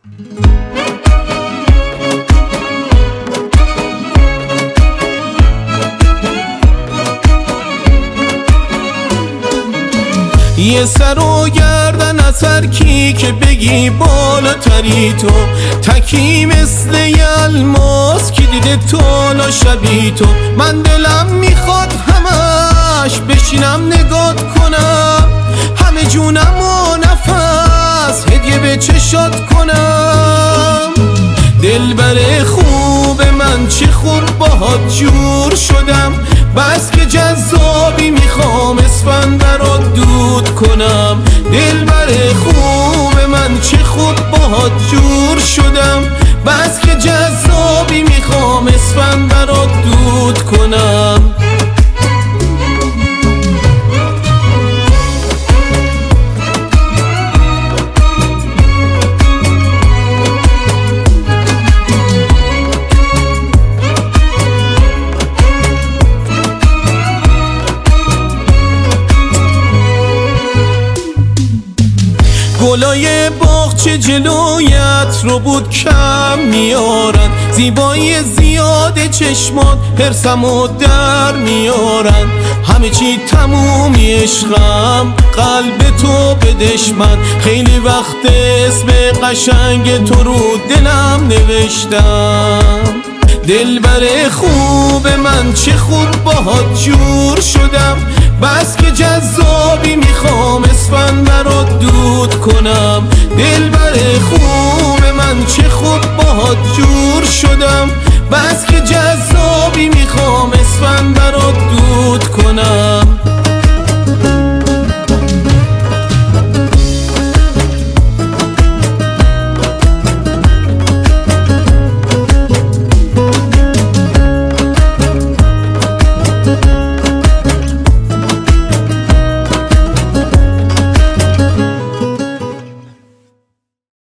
یه سر و گردن از هر کی که بگی بالاتری تو، تکی مثل یه الماس که دیده تو لا شبی تو. من دلم میخواد همش بشینم نگات کنم، همه جونم و نفس هدیه به چشات کنم. دلبر خوب من چه خوب باهات جور شدم، بس که جذابی میخوام اسفند برات دود کنم. دلبر خوب من چه خوب باهات جور شدم، بس که جذابی میخوام اسفند برات دود کنم. گلای باغچه جلویت رو بود کم میارن، زیبایی زیاد چشمات حرسمو در میارن. همه چی تمومی عشقم، قلب تو بدش من. خیلی وقت اسم قشنگ تو رو دلم نوشتم. دلبر خوب من چه خوب باهات جور شدم، بس که جذابی میخوام اسفند برات دود کنم. دلبر خوب من چه خوب باهات جور شدم، بس که جذابی میخوام اسفند برات دود کنم.